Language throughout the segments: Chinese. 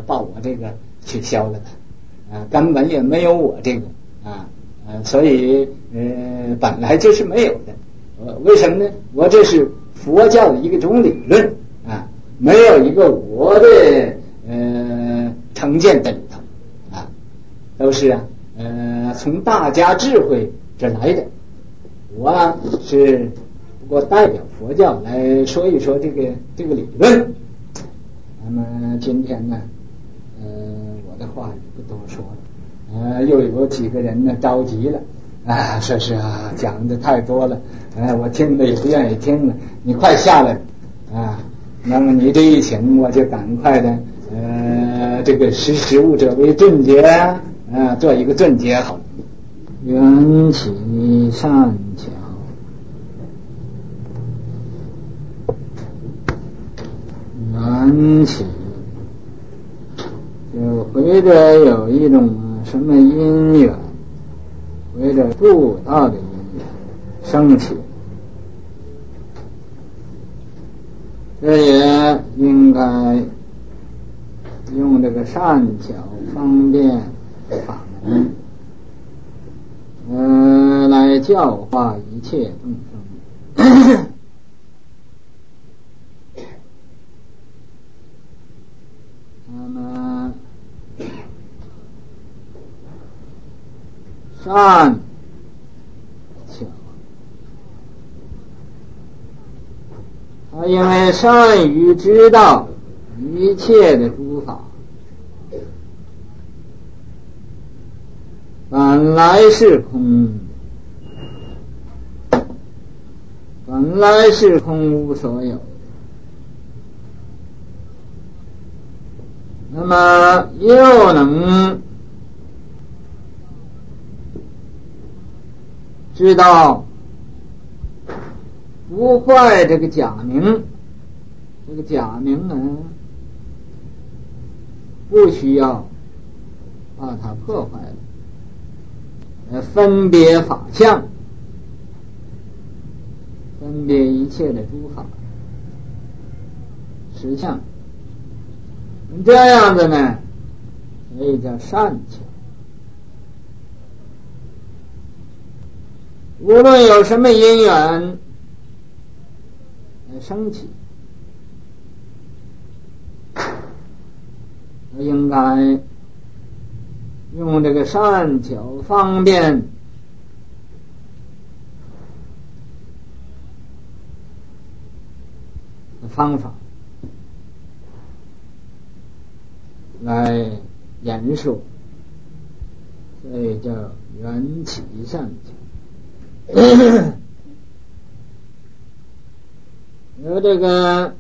把我这个取消了根本也没有我这个所以本来就是没有的。为什么呢？我这是佛教的一种理论没有一个我的成见在里头都是从大家智慧这来的。我是不过代表佛教来说一说这个理论。那么今天呢我的话也不多说了又有几个人呢着急了说是讲的太多了我听的也不愿意听了，你快下来那么你这一请我就赶快的这个识物者为顿结做一个顿结好了。缘起善巧，缘起就回着有一种什么因缘，回着助道的因缘升起，这也应该用这个善巧方便法门来教化一切众生那么善巧他因为善于知道一切的诸法本来是空，本来是空无所有，那么又能知道不坏这个假名，这个假名呢不需要把它破坏了，分别法相，分别一切的诸法实相，这样的呢所以叫善巧。无论有什么因缘升起，应该用这个善巧方便的方法来言说，所以叫缘起善巧。有这个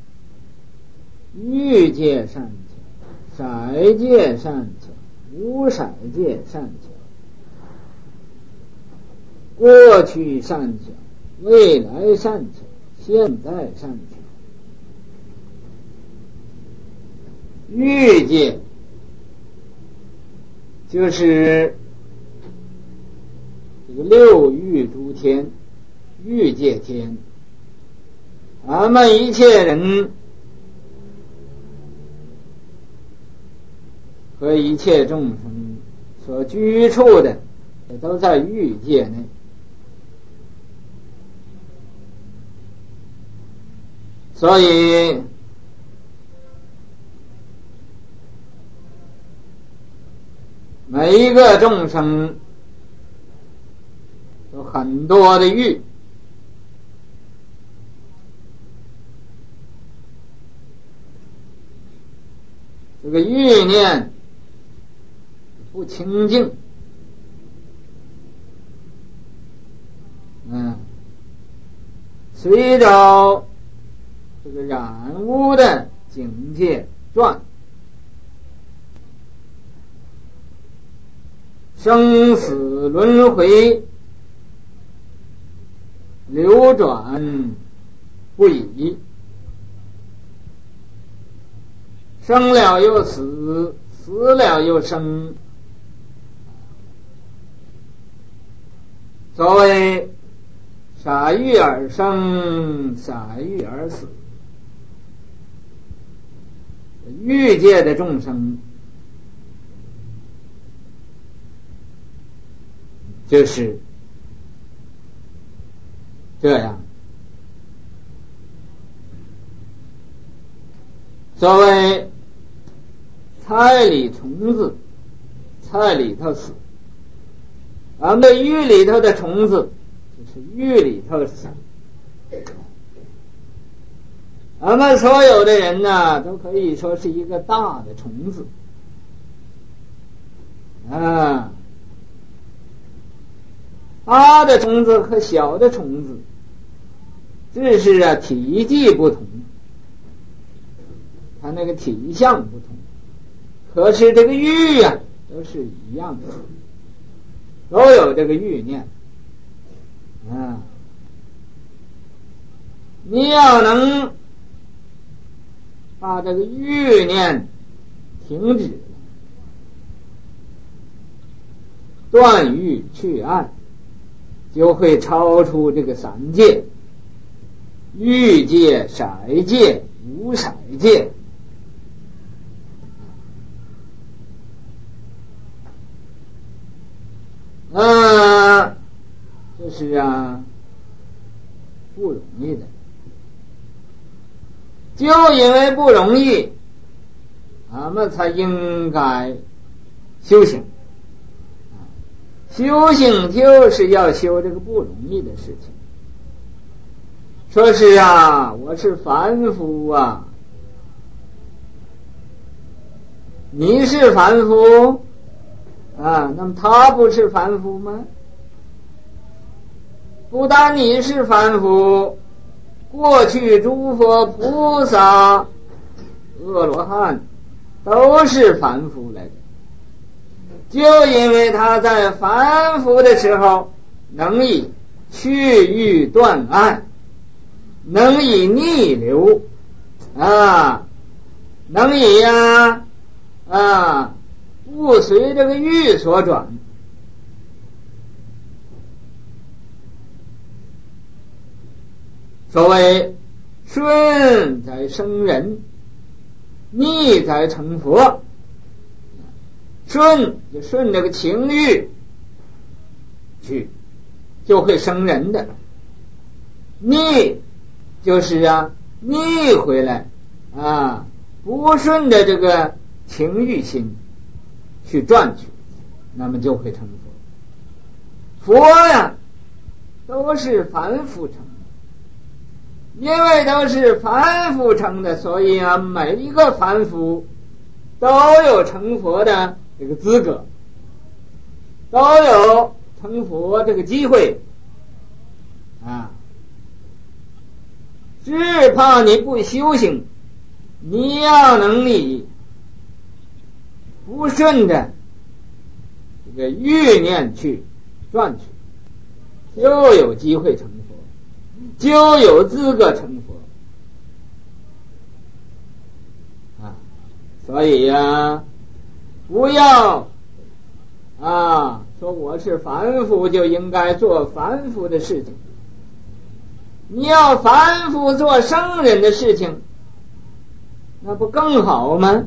欲界善巧、色界善巧、无色界善巧、过去善巧、未来善巧、现在善巧。欲界就是这个六欲诸天，欲界天，咱们一切人和一切众生所居处的也都在欲界内。所以每一个众生有很多的欲，这个欲念不清净，随着这个染污的境界转，生死轮回流转不已，生了又死，死了又生。所谓傻欲而生，傻欲而死， 欲界的众生就是这样。所谓菜里虫子，菜里头死，咱们玉里头的虫子就是玉里头死。咱们所有的人呢，都可以说是一个大的虫子啊，大的虫子和小的虫子只是体积不同，它那个体相不同，可是这个欲啊都是一样的，都有这个欲念啊。你要能把这个欲念停止，断欲去爱，就会超出这个三界，欲界、色界、无色界。这是不容易的。就因为不容易，咱们才应该修行。修行就是要修这个不容易的事情。说是我是凡夫啊，你是凡夫那么他不是凡夫吗？不但你是凡夫，过去诸佛菩萨、阿罗汉都是凡夫来的。就因为他在凡夫的时候能以去欲断爱，能以逆流能以不随这个欲所转，所谓顺在生人，逆在成佛。顺就顺这个情欲去，就会生人的；逆就是逆回来不顺着这个情欲心去转去，那么就会成佛。佛都是凡夫成的，因为都是凡夫成的，所以每一个凡夫都有成佛的这个资格，都有成佛这个机会只怕你不修行，你要能力不顺着这个欲念去转去，就有机会成佛，就有资格成佛所以不要说我是凡夫就应该做凡夫的事情，你要凡夫做圣人的事情，那不更好吗？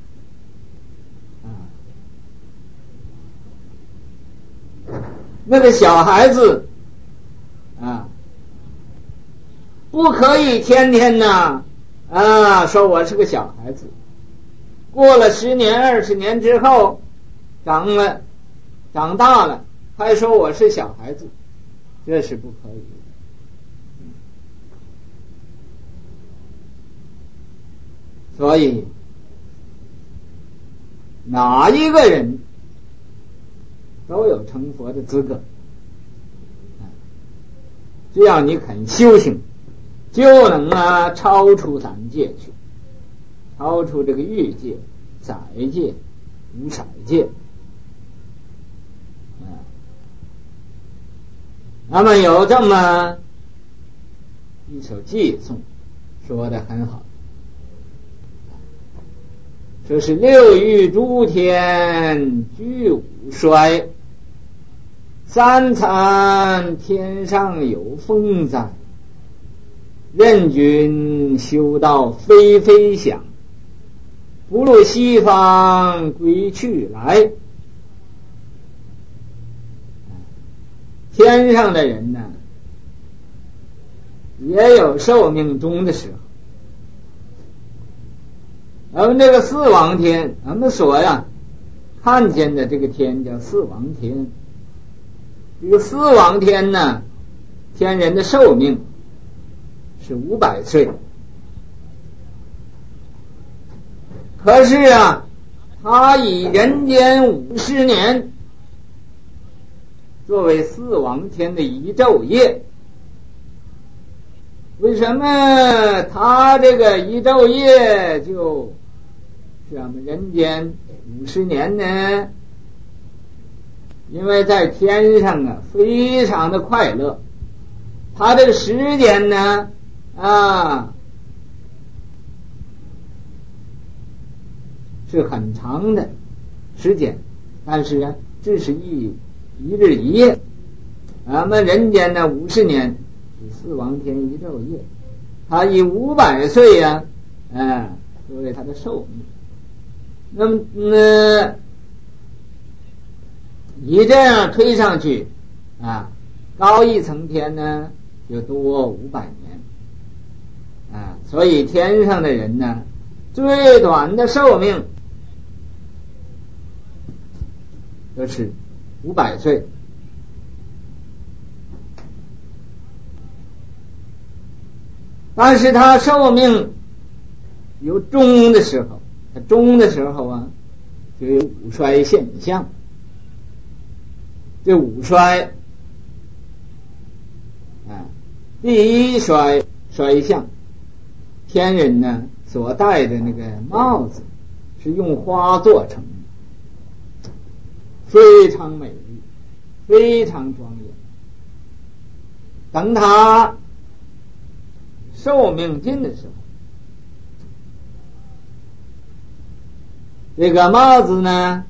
那个小孩子不可以天天说我是个小孩子，过了10年20年之后长大了还说我是小孩子，这是不可以的。所以哪一个人都有成佛的资格，只要你肯修行，就能超出三界去，超出这个欲界、色界、无色界那么有这么一首偈颂说得很好，这是六欲诸天俱无衰，三餐天上有风在，任君修道非非想， 不入西方归去来。天上的人呢，也有寿命终的时候。咱们这个四王天，咱们说呀，看见的这个天叫四王天。这个四王天呢，天人的寿命是500岁。可是啊，他以人间50年作为四王天的一昼夜。为什么他这个一昼夜就是我们人间50年呢？因为在天上啊，非常的快乐，他这个时间呢是很长的时间，但是啊，这是一日一夜。咱们人间呢50年是四王天一昼夜，他以500岁呀作为他的寿命。那么你这样推上去高一层天呢就多500年所以天上的人呢，最短的寿命都是500岁。但是他寿命有终的时候，他终的时候啊，就有五衰现象。这五衰第一衰相，天人呢所戴的那个帽子是用花做成的，非常美丽，非常庄严。等他寿命尽的时候，这个帽子呢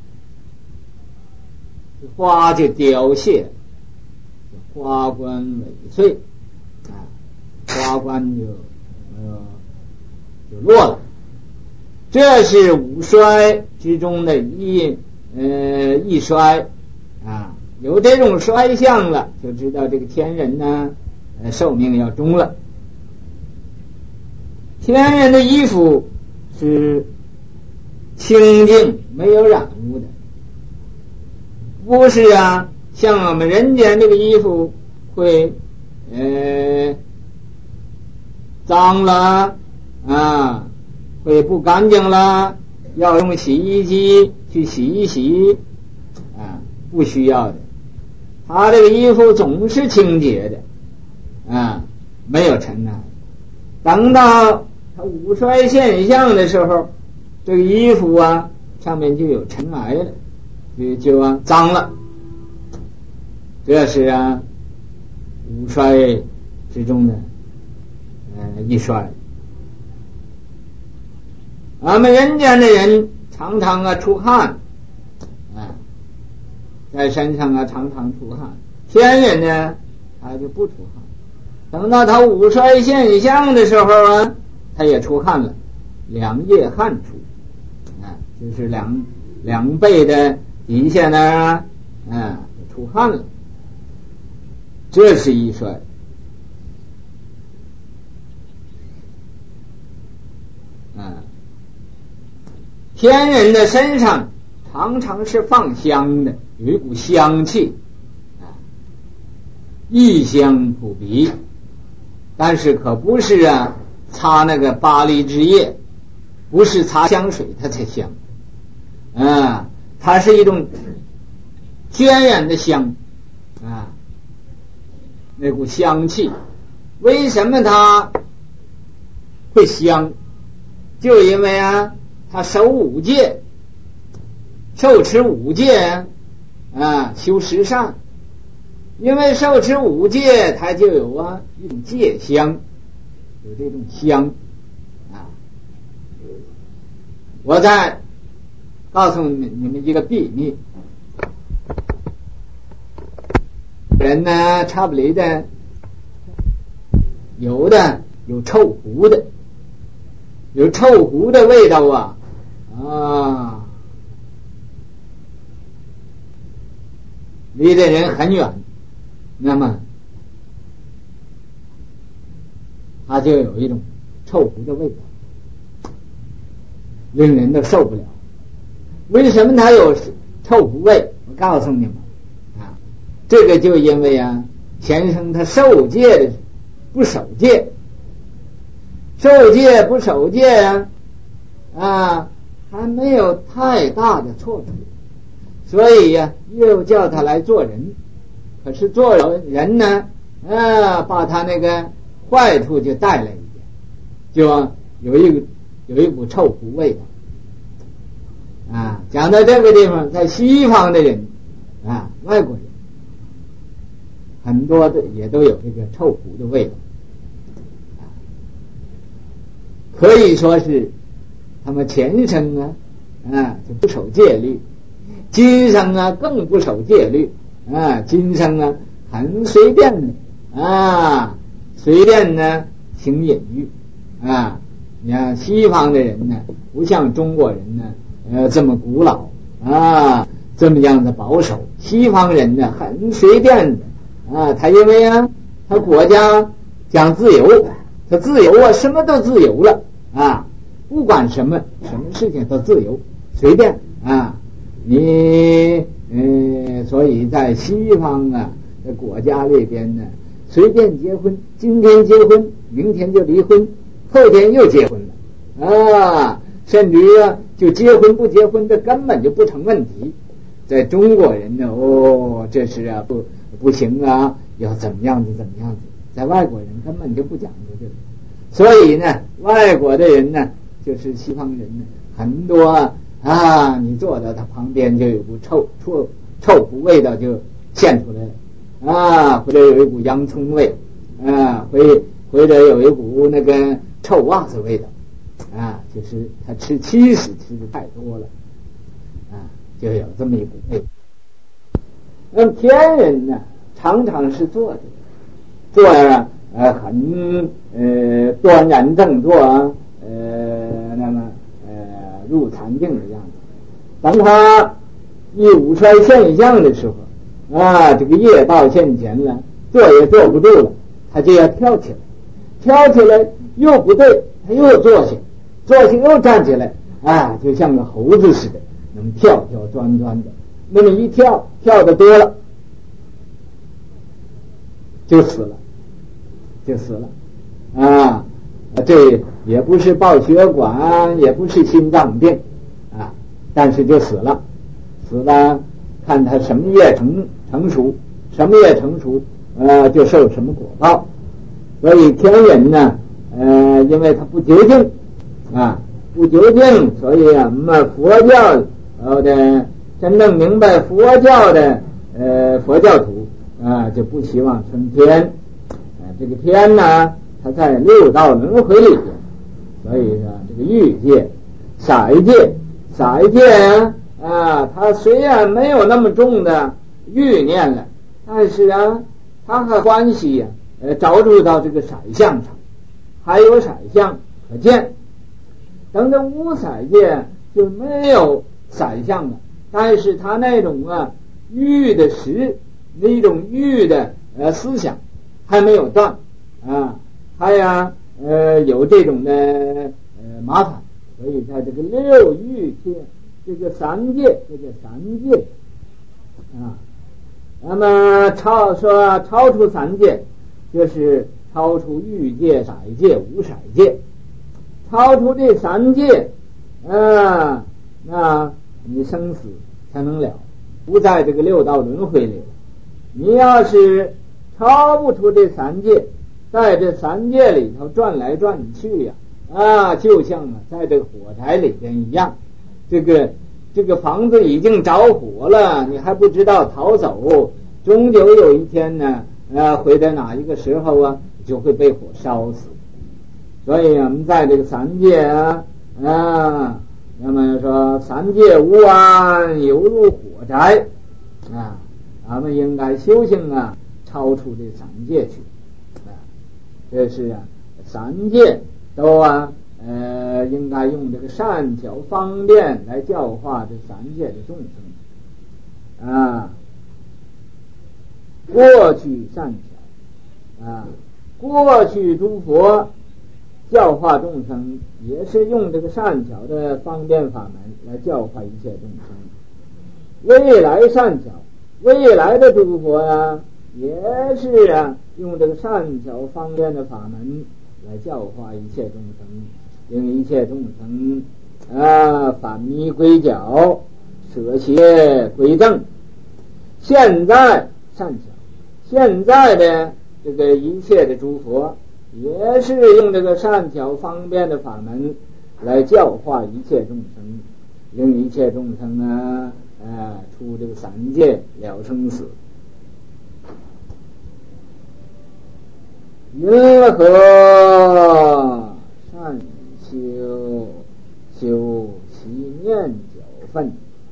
花就凋谢，花冠萎碎花冠就落了。这是五衰之中的一衰有这种衰相了，就知道这个天人呢寿命要终了。天人的衣服是清净没有染污的，不是像我们人间这个衣服会脏了会不干净了，要用洗衣机去洗一洗不需要的。他这个衣服总是清洁的没有尘埃。等到他五衰现象的时候，这个衣服上面就有尘埃了，就脏了。这是五衰之中的一衰。俺们人间的人常常出汗在身上常常出汗，天人呢他就不出汗。等到他五衰现象的时候他也出汗了，两腋汗出就是两背的底下呢出汗了，这是一衰。天人的身上常常是放香的，有一股香气异香扑鼻，但是可不是擦那个巴黎之液，不是擦香水它才香它是一种渲染的香那股香气。为什么它会香？就因为他守五戒，受持五戒修十善。因为受持五戒，它就有一种戒香，有这种香我再告诉你们一个秘密，人呢差不离的，有的有臭狐的，有臭狐的味道啊，离的人很远，那么它就有一种臭狐的味道，令人都受不了。为什么它有臭狐味？我告诉你们啊，这个就因为啊，前生他受戒的不守戒，受戒不守戒啊，还没有太大的错处，所以呀，又叫他来做人。可是做人呢，把他那个坏处就带来一点，就有一股臭狐味道。啊，讲到这个地方，在西方的人啊，外国人很多的也都有这个臭狐的味道，可以说是他们前生就不守戒律，今生更不守戒律今生很随便的随便呢行淫欲你看西方的人呢，不像中国人呢这么古老这么样的保守。西方人呢很随便的他因为他国家讲自由，他自由什么都自由了不管什么事情都自由随便你所以在西方在国家里边呢，随便结婚，今天结婚，明天就离婚，后天又结婚了甚至于就结婚不结婚，这根本就不成问题。在中国人呢，这是不行要怎么样子，在外国人根本就不讲究这个。所以呢，外国的人呢，就是西方人呢，很多你坐到他旁边就有股臭狐味道就现出来了或者有一股洋葱味或者有一股那个臭袜子味道就是他吃70吃的太多了就有这么一股味。那么天人呢，常常是坐着很端然正坐那么入禅定的样子。当他一午衰现象的时候这个业报现前了，坐也坐不住了，他就要跳起来又不对，他又坐下又站起来就像个猴子似的，能跳钻的。那么一跳的多了，就死了这也不是爆血管，也不是心脏病但是就死了，看他什么业成熟，就受什么果报。所以天人呢因为他不究竟所以佛教的真正明白佛教的佛教徒就不希望升天这个天呢，它在六道轮回里边，所以说这个欲界、色界它虽然没有那么重的欲念了，但是它和欢喜着入到这个色相上，还有色相可见。等到无色界就没有色相了，但是它那种欲的那种欲的思想还没有断还有这种的麻烦。所以在这个六欲界，这个三界那么超出三界，就是超出欲界、色界、无色界，超出这三界那你生死才能了，不在这个六道轮回里了。你要是超不出这三界，在这三界里头转来转去就像在这个火柴里边一样，这个房子已经着火了，你还不知道逃走，终究有一天呢回到哪一个时候就会被火烧死。所以我们在这个三界那么说三界无安，犹如火柴咱们应该修行超出这三界去这是三界都应该用这个善巧方便来教化这三界的众生啊。过去善巧啊，过去诸佛教化众生也是用这个善巧的方便法门来教化一切众生。未来善巧，未来的诸佛呀，也是用这个善巧方便的法门来教化一切众生，令一切众生返迷归教，舍邪归正。现在善巧，现在的这个一切的诸佛也是用这个善巧方便的法门来教化一切众生，令一切众生出这个三界了生死。云何善修？修其念教分，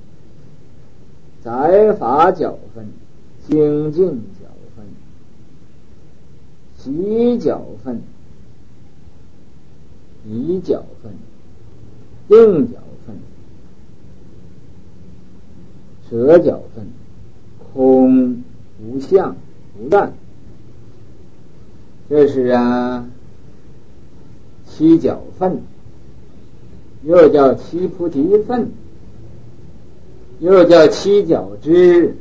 载法教分，精进教分，习教分，理教分，定教分，舍教分，空无相无乱。这是七教分，又叫七菩提分，又叫七教支。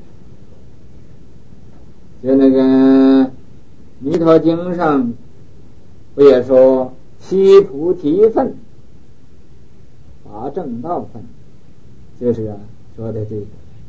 就那个弥陀经上不也说七菩提分，八正道分，就是说的这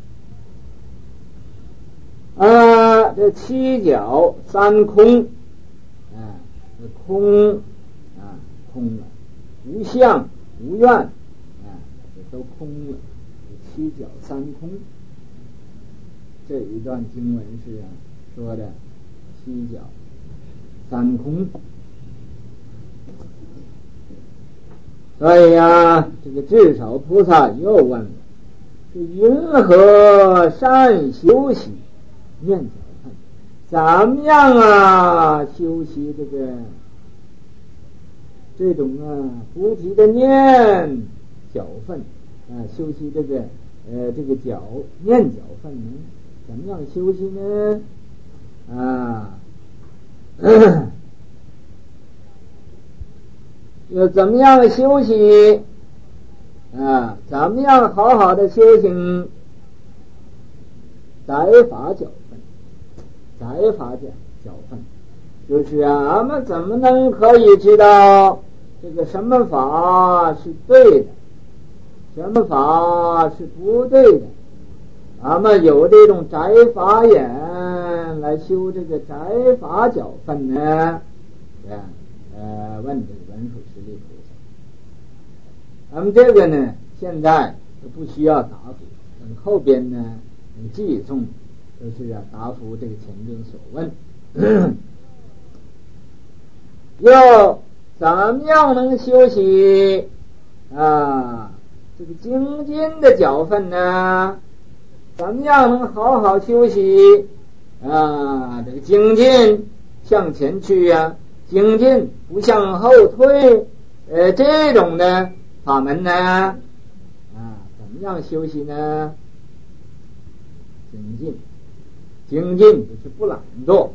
个这七教三空，这空空了，无相无愿这都空了，七教三空。这一段经文是说的七教三空。所以这个至少菩萨又问了，是云何善修习念教分？怎么样修习这种菩提的念教分修习这个念教分呢？怎么样修习呢？又怎么样修习怎么样好好的修行载法教分？载法教分就是我们怎么能可以知道这个什么法是对的，什么法是不对的？俺们有这种载法眼来修这个载法教分呢？问这个文殊师利菩萨。咱们这个呢，现在不需要答复，等后边呢寄送都是答复这个前边所问。又怎么样能修习这个精进的教分呢？怎么样能好好修习这个精进向前去精进不向后退这种的法门呢怎么样修习呢？精进就是不懒惰，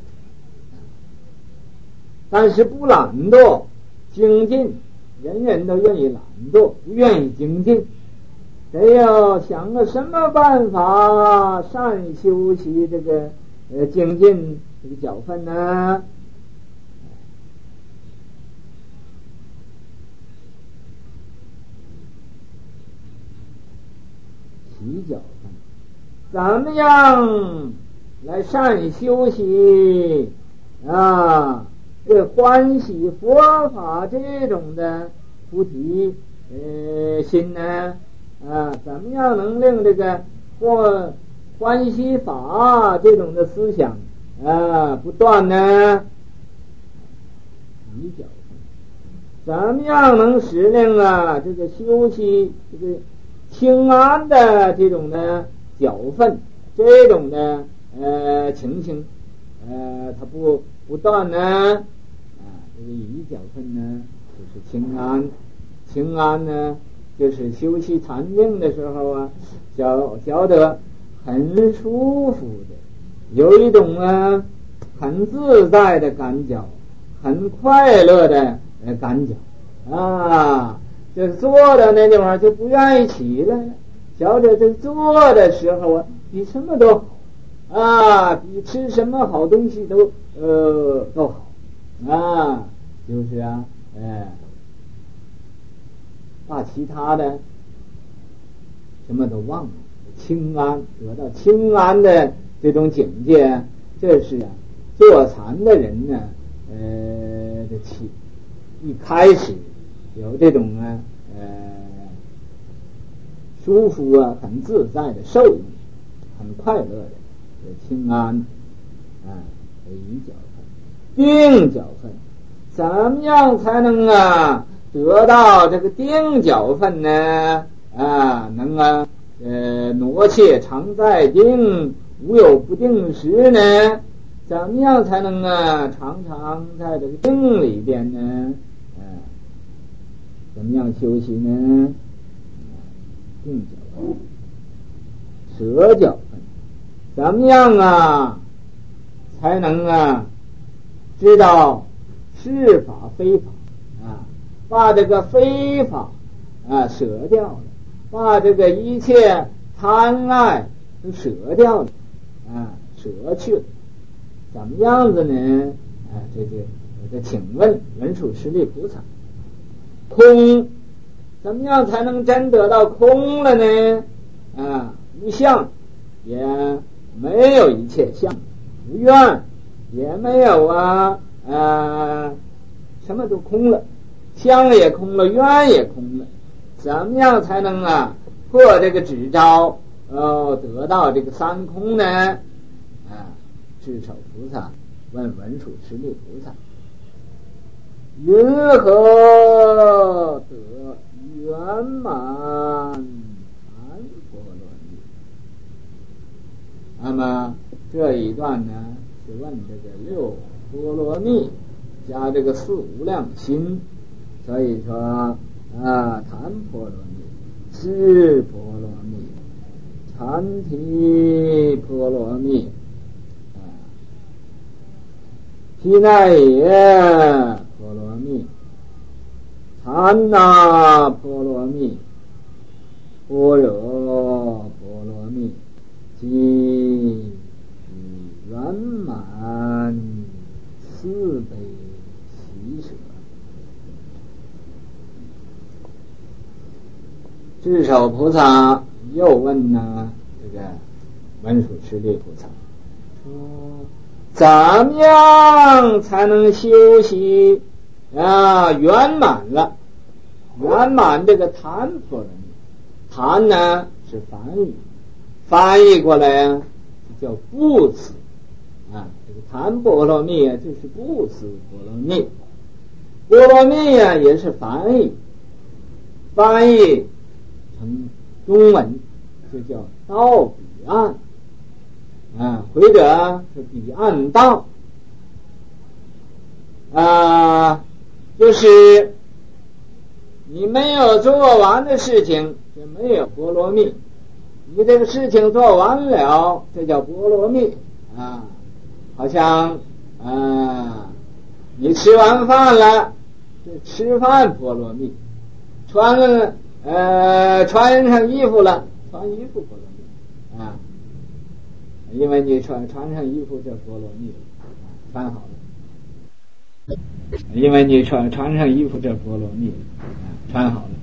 但是不懒惰精进，人人都愿意懒惰，不愿意精进。得要想个什么办法善修习这个精进这个教分呢？习教分，怎么样来善修习这欢喜佛法这种的菩提心呢？怎么样能令这个或欢喜法这种的思想不断呢？习教分，怎么样能使令这个修习这个清安的这种的教分这种的情形它不断呢这个仪教分呢就是清安清安呢，就是休息禅定的时候啊，觉得很舒服的，有一种很自在的感觉，很快乐的感觉啊。这坐的那地方就不愿意起来了，觉得这坐的时候啊，比什么都好啊，比吃什么好东西都好啊，就是啊，把其他的什么都忘了，清安，得到清安的这种境界，这是坐禅的人呢，一开始有这种舒服啊，很自在的受用，很快乐的清安一觉分，定觉分，怎么样才能得到这个定觉分呢？能挪切常在定，无有不定时呢？怎么样才能常常在这个定里边呢？怎么样休息呢？定觉分，舍觉分，怎么样才能知道是法非法把这个非法舍掉了，把这个一切贪爱都舍掉了舍去了，怎么样子呢？这请问文殊师利菩萨，空怎么样才能真得到空了呢？无相，也没有一切相，无愿，也没有什么都空了，相也空了，愿也空了，怎么样才能破这个执着得到这个三空呢？智首菩萨问文殊师利菩萨，云何得圆满禅波罗蜜？那么这一段呢，是问这个六波罗蜜加这个四无量心，所以说檀波罗蜜、智波罗蜜、禅提波罗蜜、毗奈耶波罗蜜、禅那波罗蜜、般若波罗蜜及圆满慈悲喜舍。智首菩萨又问这个文殊师利菩萨说，怎么样才能修习圆满了？圆满这个檀波罗蜜，檀呢是梵语，翻译过来叫不死这个檀波罗蜜就是不死波罗蜜。波罗蜜也是梵语，翻译成中文就叫到彼岸或者是彼岸道就是你没有做完的事情就没有波罗蜜，你这个事情做完了，这叫波罗蜜好像你吃完饭了，这吃饭波罗蜜，穿上衣服了，穿衣服波罗蜜因为你穿上衣服这波罗蜜穿好了，因为你穿上衣服这波罗蜜穿好了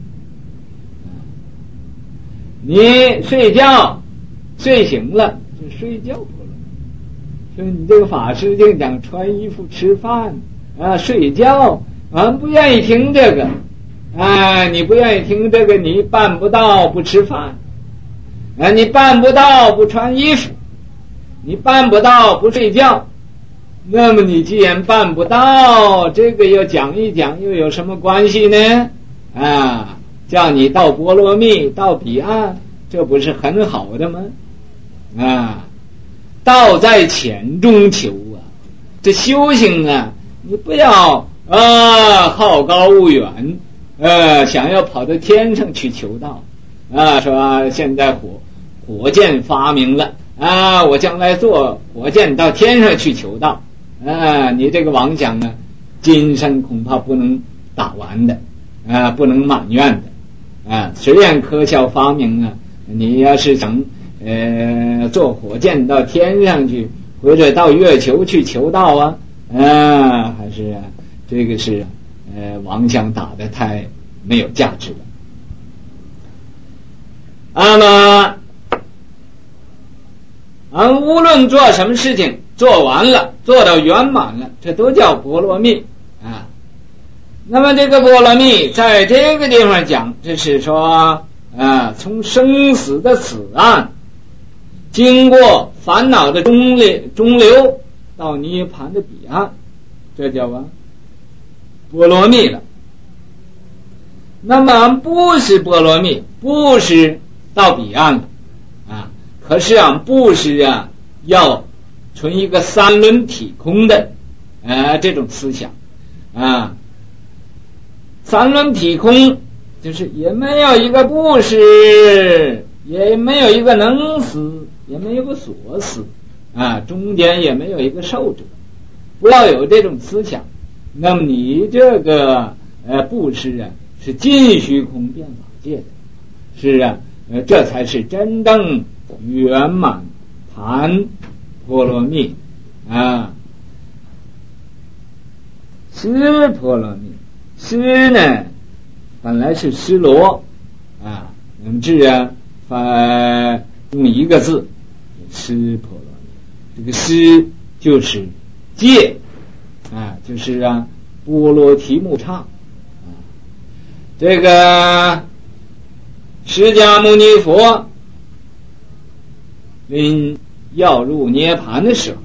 你睡觉睡醒了就睡觉波罗蜜。所以你这个法师就讲穿衣服吃饭睡觉，不愿意听这个你不愿意听这个，你办不到不吃饭你办不到不穿衣服，你办不到不睡觉，那么你既然办不到，这个要讲一讲又有什么关系呢？叫你到波罗蜜到彼岸，这不是很好的吗？道在浅中求这修行你不要好高骛远想要跑到天上去求道说现在火箭发明了我将来坐火箭到天上去求道你这个妄想呢，今生恐怕不能打完的不能满愿的虽然科学发明你要是想坐火箭到天上去，或者到月球去求道还是这个是妄想打得太没有价值了。那么无论做什么事情，做完了，做到圆满了，这都叫波罗蜜那么这个波罗蜜在这个地方讲，这是说从生死的此岸，经过烦恼的中流到涅槃的彼岸，这叫波罗蜜了。那么不是波罗蜜，不是到彼岸了可是不是要存一个三轮体空的这种思想三轮体空就是也没有一个不是，也没有一个能思，也没有个所思中间也没有一个受者，不要有这种思想。那么你这个布施是尽虚空遍法界的，是这才是真正圆满谈波罗蜜施波罗蜜，施呢本来是施罗能治用一个字施波罗蜜，这个施就是戒就是波罗提木叉这个释迦牟尼佛要入涅槃的时候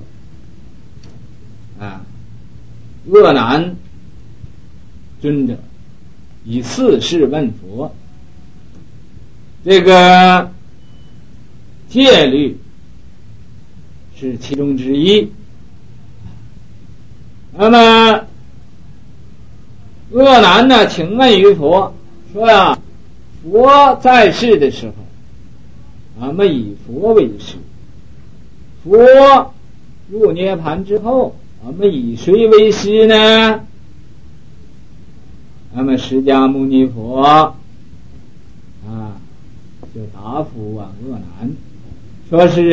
恶难尊者以四事问佛，这个戒律是其中之一。那么恶难呢请问于佛说佛在世的时候俺们以佛为师，佛入涅槃之后俺们以谁为师呢？那么释迦牟尼佛就答复恶难说是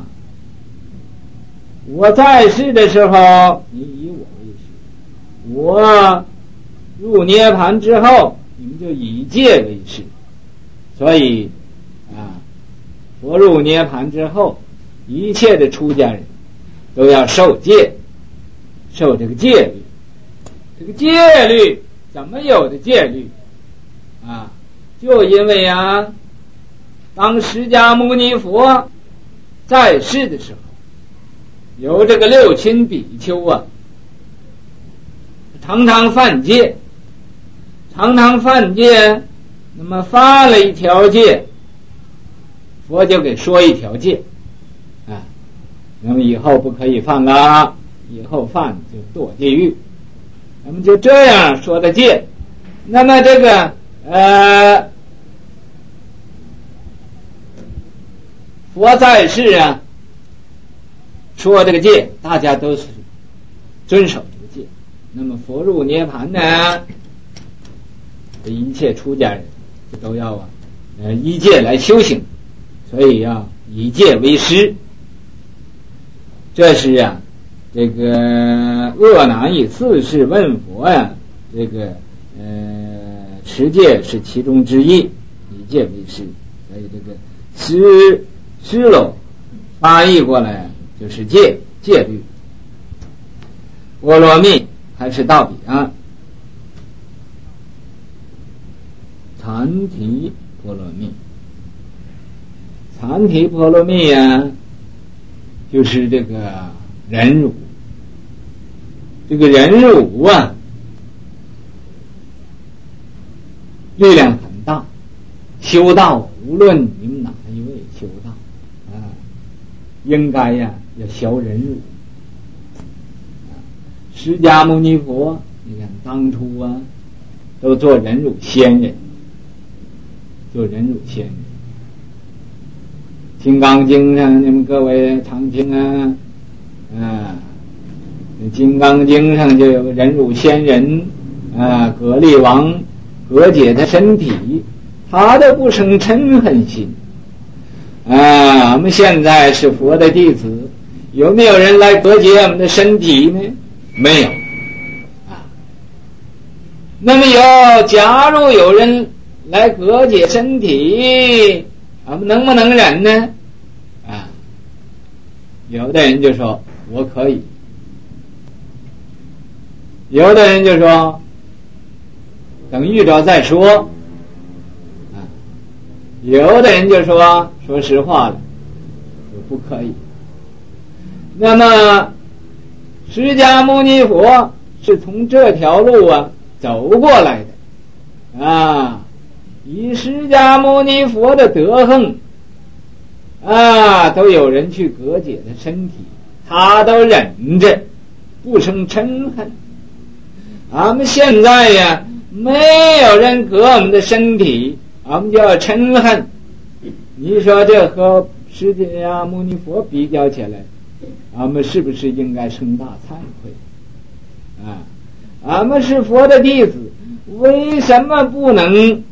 我在世的时候你以我为师，我入涅槃之后你们就以戒为师，所以佛入涅槃之后一切的出家人都要受戒，受这个戒律。这个戒律怎么有的戒律就因为当释迦牟尼佛在世的时候，有这个六亲比丘常常犯戒，那么犯了一条戒，佛就给说一条戒那么以后不可以犯了，以后犯就堕地狱。那么就这样说的戒。那么这个佛在世说这个戒，大家都是遵守这个戒。那么佛入涅槃呢，一切出家人都要依戒来修行，所以要以戒为师。这是这个恶难以四事问佛这个持戒是其中之一，以戒为师。所以这个施喽翻译过来就是戒律。波罗蜜还是到彼岸，禅提波罗蜜。禅提波罗蜜就是这个忍辱。这个忍辱力量很大。修道无论你们哪一位修道应该要学忍辱。释迦牟尼佛你看当初都做忍辱仙人，做忍辱仙人。金刚经上你们各位常听金刚经上就有忍辱仙人格力王格解他身体，他都不生嗔恨心我们现在是佛的弟子，有没有人来格解我们的身体呢？没有那么假如有人来格解身体，我们能不能忍呢？有的人就说我可以，有的人就说等遇着再说有的人就说实话了，说不可以。那么释迦牟尼佛是从这条路走过来的以释迦牟尼佛的德行都有人去格解他身体，他都忍着不生嗔恨。我们现在没有人格我们的身体，我们就要嗔恨。你说这和释迦牟尼佛比较起来，我们是不是应该生大惭愧我们是佛的弟子，为什么不能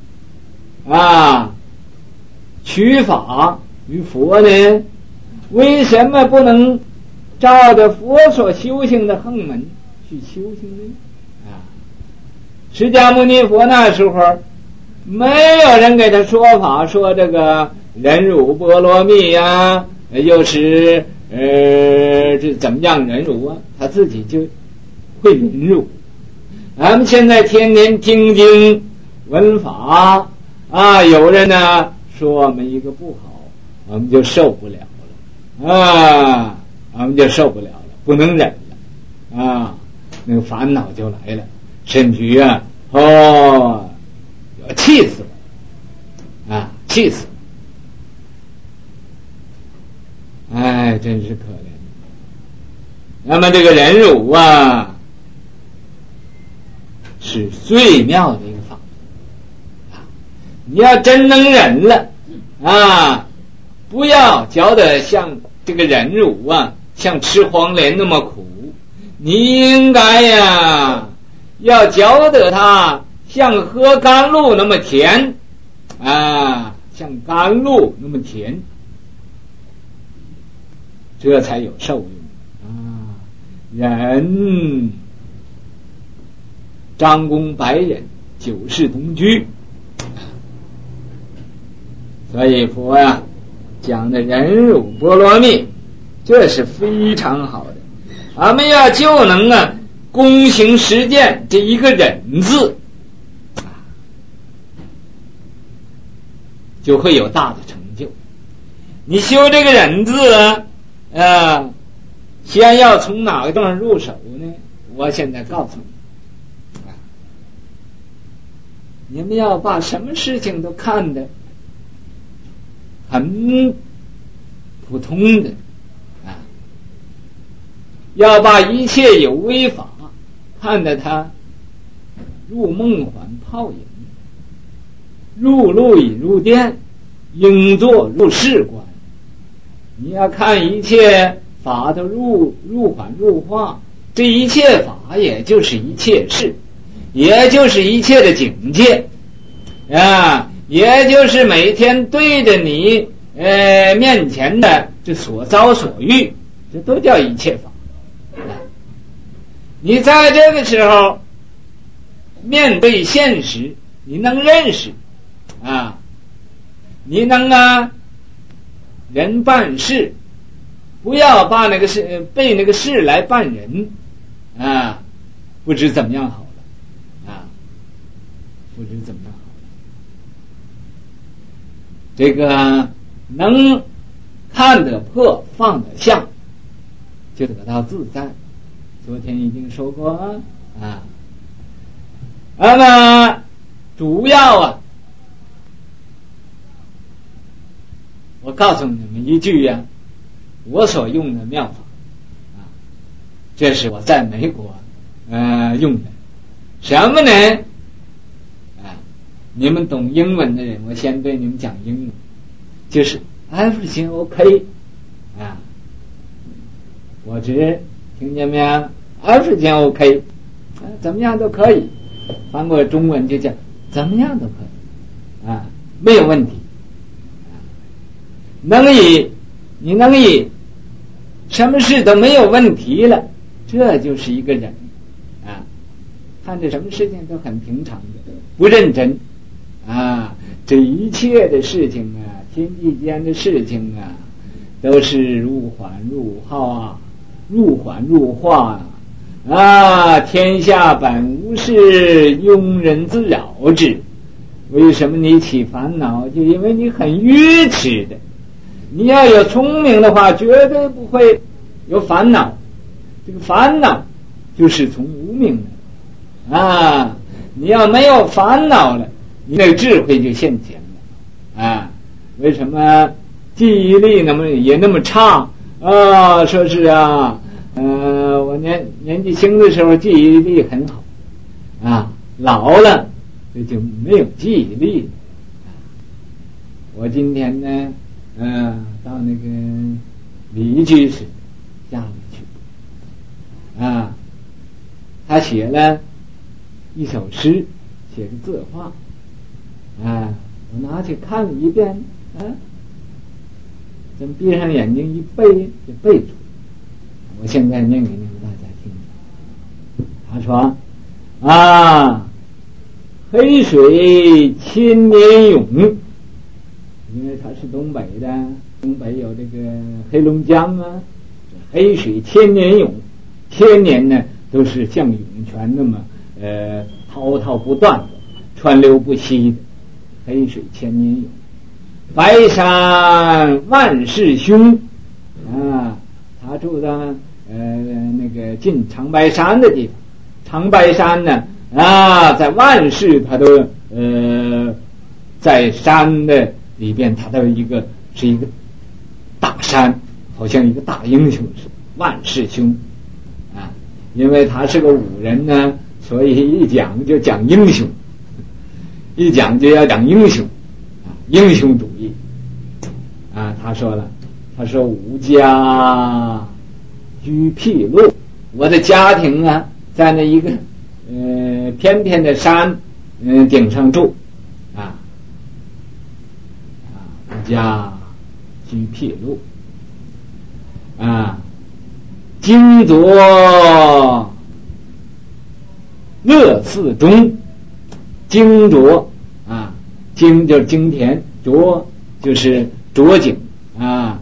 取法于佛呢？为什么不能照着佛所修行的行门去修行呢？释迦牟尼佛那时候没有人给他说法，说这个忍辱波罗蜜又是这怎么样忍辱他自己就会忍辱。咱们现在天天听经闻法有人说我们一个不好，我们就受不了了我们就受不了了，不能忍了那个烦恼就来了，甚至于气死了气死了真是可怜。那么这个忍辱是最妙的一个法你要真能忍了不要觉得像这个忍辱像吃黄连那么苦，你应该要觉得它像喝甘露那么甜像甘露那么甜，这才有受用忍张公白忍，九世同居。所以佛讲的忍辱波罗蜜，这是非常好的。我们要就能躬行实践这一个忍字就会有大的成就。你修这个忍字先要从哪个地方入手呢？我现在告诉你你们要把什么事情都看得很普通的要把一切有为法看得它入梦幻泡影，入路已入殿，应作入事观。你要看一切法都入幻入化，这一切法也就是一切事，也就是一切的境界也就是每天对着你面前的这所遭所遇，这都叫一切法你在这个时候面对现实，你能认识你能人办事，不要把那个事被那个事来办人不知怎么样好了不知怎么样好了。这个能看得破放得下，就得到自在。昨天已经说过那么主要我告诉你们一句我所用的妙法这是我在美国用的什么呢？ 你们懂英文的人，我先对你们讲英文，就是 everything OK 啊，我只听见没有 ？everything OK 啊，怎么样都可以。翻过中文就讲怎么样都可以啊，没有问题。你能以什么事都没有问题了，这就是一个人啊，看着什么事情都很平常的，不认真啊，这一切的事情啊，天地间的事情啊，都是如幻如化啊，如幻如化啊，天下本无事，庸人自扰之。为什么你起烦恼？就因为你很愚痴的。你要有聪明的话，绝对不会有烦恼。这个烦恼就是从无明的啊。你要没有烦恼了，你那个智慧就现前了啊。为什么记忆力也那么差啊？说是啊，我年纪轻的时候记忆力很好啊，老了这就没有记忆力了。我今天呢到那个李居士家里去啊，他写了一首诗，写个字画啊，我拿去看了一遍啊，怎么闭上眼睛一背就背出来。我现在念给你们大家听。他说啊，黑水千年涌，因为他是东北的，东北有这个黑龙江啊，黑水千年涌，千年呢都是像涌泉那么滔滔不断的，川流不息的，黑水千年涌。白山万事凶啊，他住在那个进长白山的地方。长白山呢啊，在万事它都在山的里边，它都是一个大山，好像一个大英雄似的，万事凶啊。因为他是个武人呢，所以一讲就讲英雄，一讲就要讲英雄啊，英雄主义啊。他说了，他说吾家居僻路，我的家庭啊在那一个偏偏的山顶上住啊，吾家居僻路啊，经着乐寺中，经着啊，经就是经田，着就是着景啊，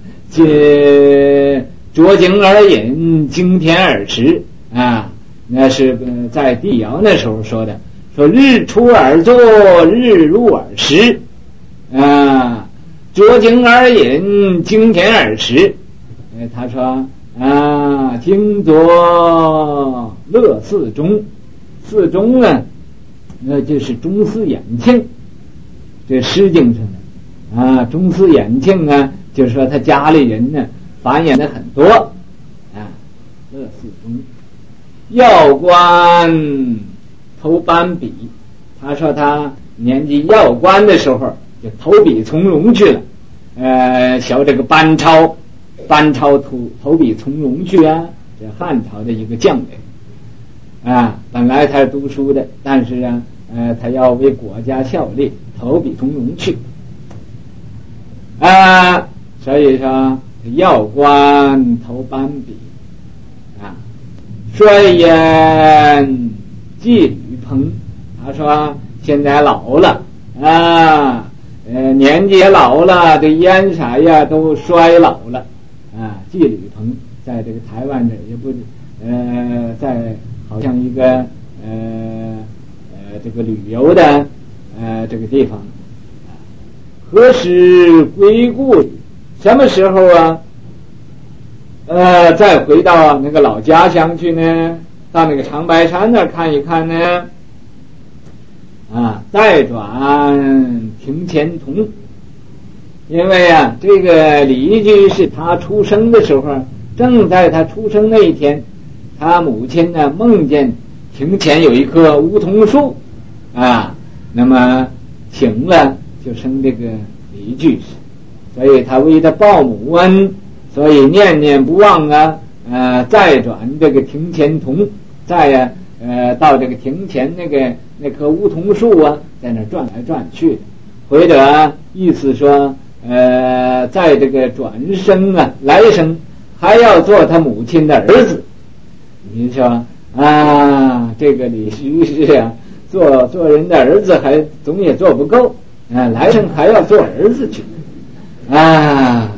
着景而饮，经田而食啊。那是在帝尧那时候说的，说日出而作，日入而食啊，着景而饮，经田而食。他说啊，经着乐寺中，寺中呢那就是中寺延庆，这诗经上的啊，中寺延庆啊，就是说他家里人呢繁衍的很多啊，乐寺中。要官投班笔，他说他年纪要官的时候就投笔从戎去了，学这个班超投笔从戎去啊，这汉朝的一个将领啊，本来他是读书的，但是啊他要为国家效力，投笔从戎去啊，所以说要官投班笔啊。衰焉季吕朋，他说现在老了啊，年纪也老了，这烟色呀都衰老了啊。季吕朋在这个台湾这也不在好像一个这个旅游的这个地方，何时归故？什么时候啊？再回到那个老家乡去呢，到那个长白山那儿看一看呢啊，再转庭前同。因为啊这个李居是他出生的时候，正在他出生那一天，他母亲呢梦见庭前有一棵梧桐树啊，那么醒了就生这个李居士，所以他为他报母恩，所以念念不忘啊。再转这个庭前桐，再到这个庭前那棵梧桐树啊，在那转来转去，或者意思说在这个转生啊，来生还要做他母亲的儿子。你说啊，这个李居士啊，做人的儿子还总也做不够啊，来生还要做儿子去啊。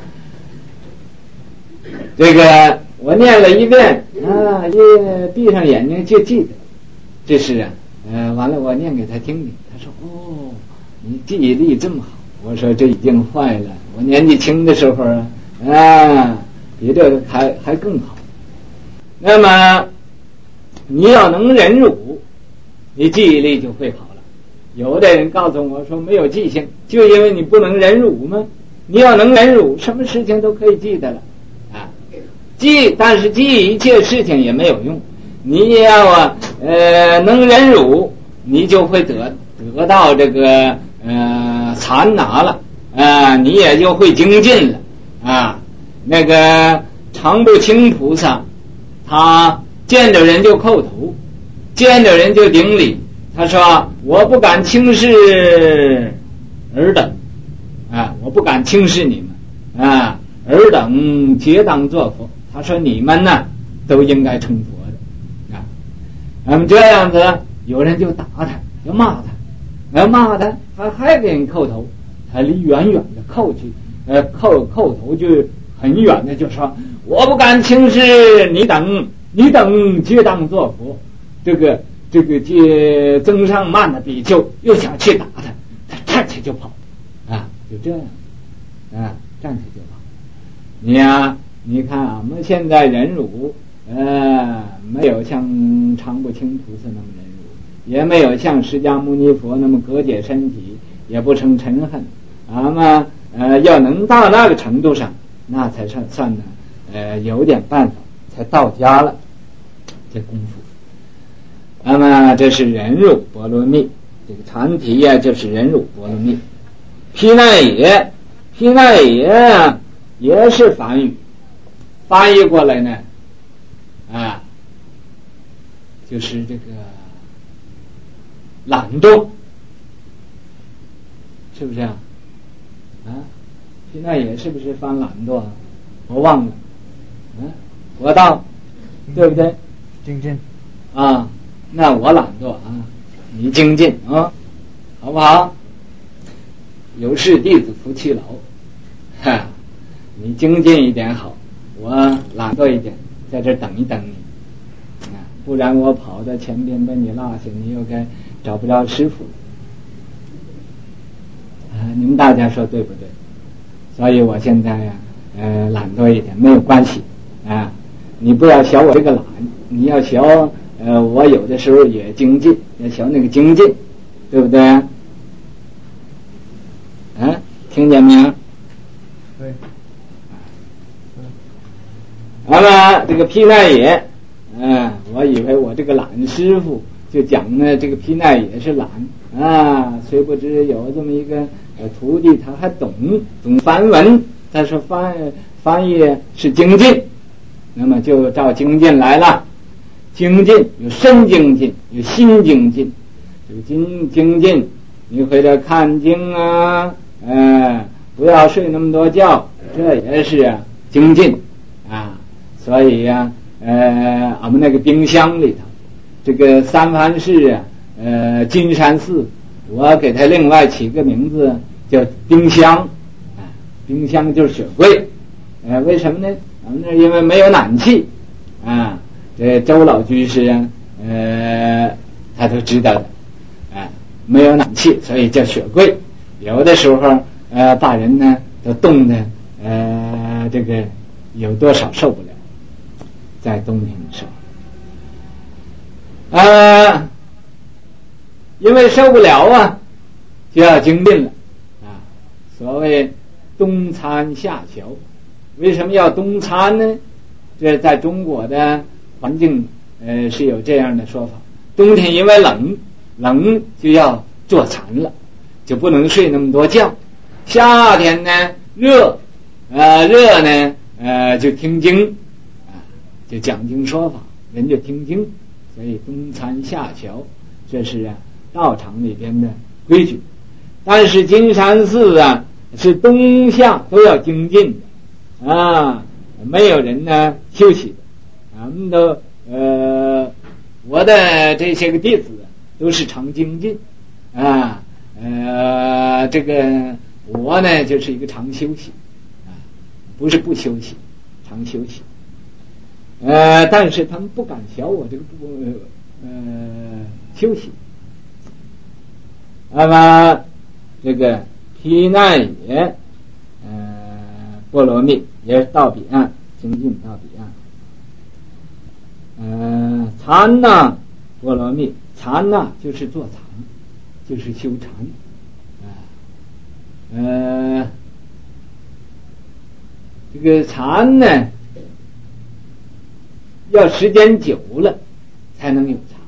这个我念了一遍啊，闭上眼睛就记得，这是完了我念给他听听，他说哦，你记忆力这么好。我说这已经坏了，我年纪轻的时候比这个还更好。那么你要能忍辱，你记忆力就会好了。有的人告诉我说没有记性，就因为你不能忍辱吗？你要能忍辱，什么事情都可以记得了啊。但是记一切事情也没有用。你要能忍辱，你就会得到这个禅拿了你也就会精进了啊。那个常不轻菩萨，他见着人就叩头，见着人就顶礼。他说我不敢轻视尔等我不敢轻视你们尔等皆当作佛。他说你们呢都应该成佛的那么这样子，有人就打他，就骂他，他还给人叩头，他离远远的叩去，叩头就很远的就说我不敢轻视你等皆当作佛。这个增上慢的比丘又想去打他站起就跑就这样站起就跑。你看我们现在忍辱没有像常不轻菩萨那么忍辱，也没有像释迦牟尼佛那么割解身体，也不成嗔恨要能到那个程度上，那才算呢有点办法，才到家了这功夫。那么这是忍辱波罗蜜，这个禅题就是忍辱波罗蜜。毗奈耶也是梵语，翻译过来呢就是这个懒惰，是不是毗奈耶是不是翻懒惰我忘了佛道对不对？ 精进那我懒惰你精进好不好？有事弟子服其劳你精进一点好，我懒惰一点，在这等一等你不然我跑到前边被你落下，你又该找不着师傅你们大家说对不对？所以我现在懒惰一点没有关系你不要小我这个懒，你要小我有的时候也精进，要小那个精进，对不对听见没有？ 对。 完了这个毗奈耶我以为我这个懒师傅就讲呢，这个毗奈耶是懒虽不知有这么一个徒弟，他还懂梵文，他说翻译是精进，那么就照精进来了。精进有身精进，有心精进。这个精进，你回来看经不要睡那么多觉，这也是精进所以我们那个冰箱里头，这个三藩市金山寺，我给他另外起个名字叫冰箱冰箱就是雪柜为什么呢？我们那因为没有暖气这周老居士他都知道的没有暖气，所以叫雪柜。有的时候大人呢都冻得这个有多少受不了，在冬天的时候因为受不了就要精进了所谓冬餐夏调。为什么要冬餐呢？这在中国的环境是有这样的说法，冬天因为冷就要坐禅了， 就不能睡那么多觉。夏天呢热呢就听经就讲经说法，人就听经，所以冬餐夏荞，这是道场里边的规矩。但是金山寺是冬夏都要精进的没有人呢休息的。咱们都我的这些个弟子都是常精进这个我呢就是一个常休息不是不休息，常休息但是他们不敢学我这个休息。那么这个毗难也波罗蜜也是到彼岸，精进到彼岸。禅那波罗蜜，禅那就是坐禅，就是修禅这个禅呢要时间久了才能有禅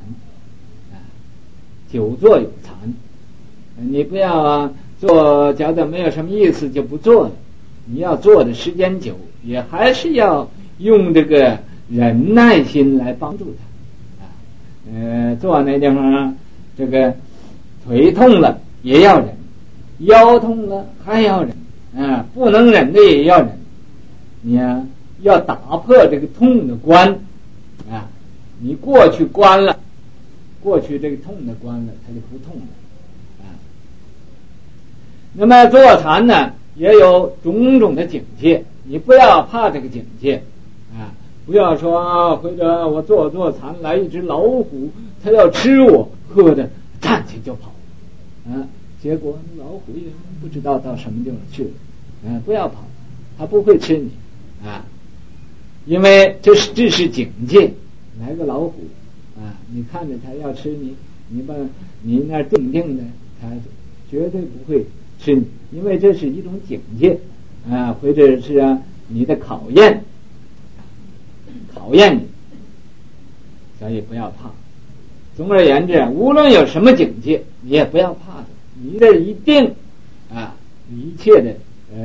久坐有禅。你不要做觉得没有什么意思就不做了，你要做的时间久，也还是要用这个忍耐心来帮助他坐那地方这个腿痛了也要忍，腰痛了还要忍不能忍的也要忍。你要打破这个痛的关你过去关了，过去这个痛的关了，它就不痛了那么坐禅呢也有种种的警戒，你不要怕这个警戒不要说或者我坐禅来一只老虎，它要吃我，喝的站起就跑结果老虎也不知道到什么地方去了不要跑，它不会吃你因为这是警戒。来个老虎你看着它要吃你，你那定定的，它绝对不会吃你，因为这是一种警戒或者是你的考验你，所以不要怕。总而言之无论有什么警戒你也不要怕的，你这一定一切的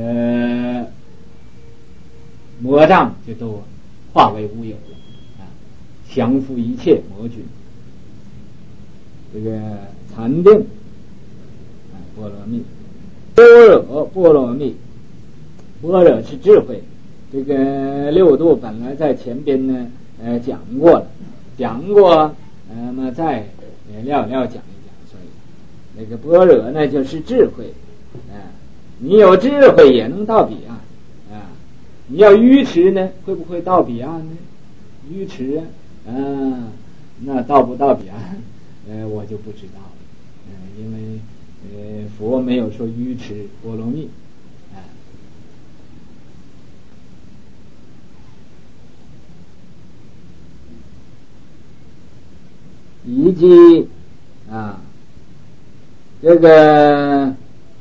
魔障就都化为乌有了降服一切魔君。这个禅定波罗蜜，波罗蜜，般若是智慧。这个六度本来在前边呢讲过，那么再聊讲一讲。所以那个般若呢就是智慧你有智慧也能到彼岸你要愚痴呢会不会到彼岸呢？愚痴那到不到彼岸我就不知道了因为佛没有说愚痴波罗蜜以及这个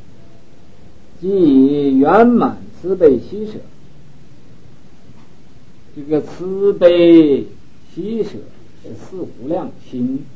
即圆满慈悲喜舍。这个慈悲喜舍是四无量心，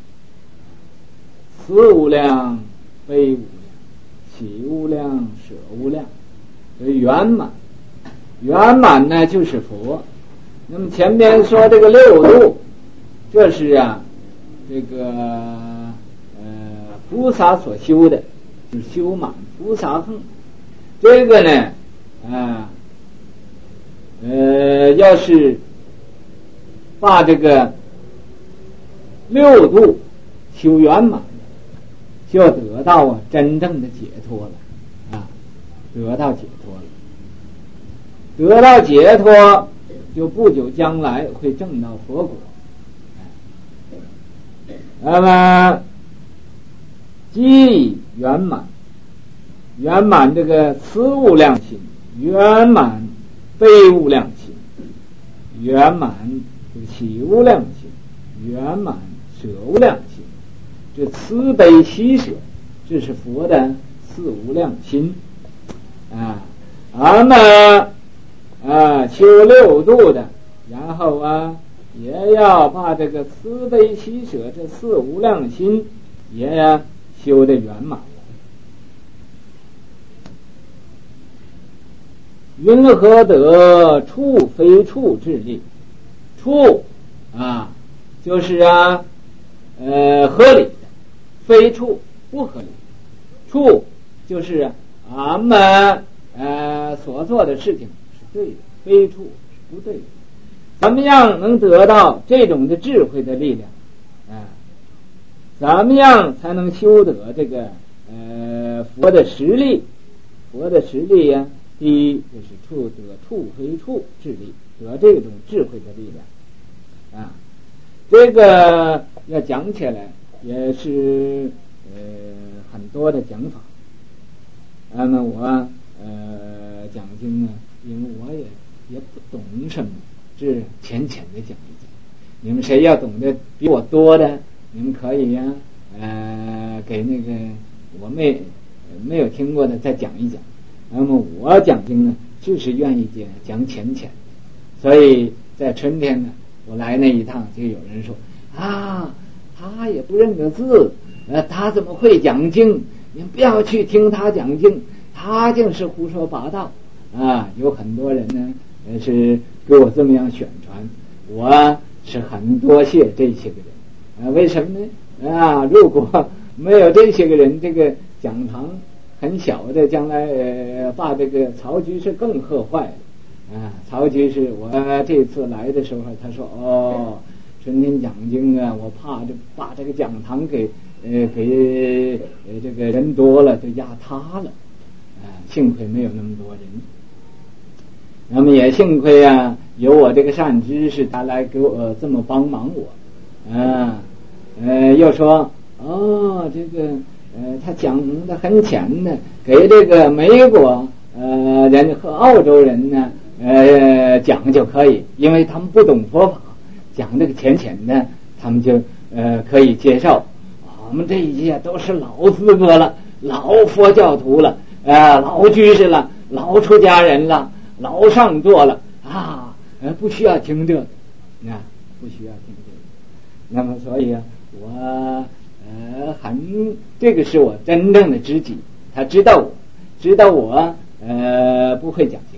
慈无量悲无量喜无量舍无量，所以圆满呢就是佛。那么前面说这个六度，这是这个菩萨所修的，就是修满菩萨行。这个呢要是把这个六度修圆满，就要得到真正的解脱了得到解脱就不久将来会证到佛果那么即圆满这个慈无量心，圆满悲无量心，圆满喜无量心，圆满舍无量心。这慈悲喜舍，这是佛的四无量心那么修六度的，然后也要把这个慈悲喜舍这四无量心也修得圆满了云何得处非处之理？处就是合理的，非处不合理。处就是俺们所做的事情是对的，非处是不对的。怎么样能得到这种的智慧的力量？怎么样才能修得这个佛的实力？佛的实力呀，第一就是得处非处智力，得这种智慧的力量这个要讲起来也是很多的讲法。那么我讲经呢，因为我也不懂什么，是浅浅的讲一讲。你们谁要懂得比我多的，你们可以给那个我没有听过的再讲一讲。那么我讲经呢，就是愿意讲浅浅。所以在春天呢，我来那一趟，就有人说他也不认得字，他怎么会讲经？你不要去听他讲经，他就是胡说八道有很多人呢是给我这么样宣传，我是很多谢这些个人为什么呢？如果没有这些个人，这个讲堂很小的，将来把这个曹居士更喝坏了曹居士我这次来的时候，他说春天讲经我怕把这个讲堂给这个人多了就压塌了幸亏没有那么多人。那么也幸亏有我这个善知识，他来给我这么帮忙我又说这个他讲的很浅的，给这个美国人和澳洲人呢讲就可以，因为他们不懂佛法，讲这个浅浅的他们就可以接受。我们这一届都是老资格了，老佛教徒了老居士了，老出家人了，老上座了不需要听这个不需要听这个。那么所以我这个是我真正的知己，他知道我不会讲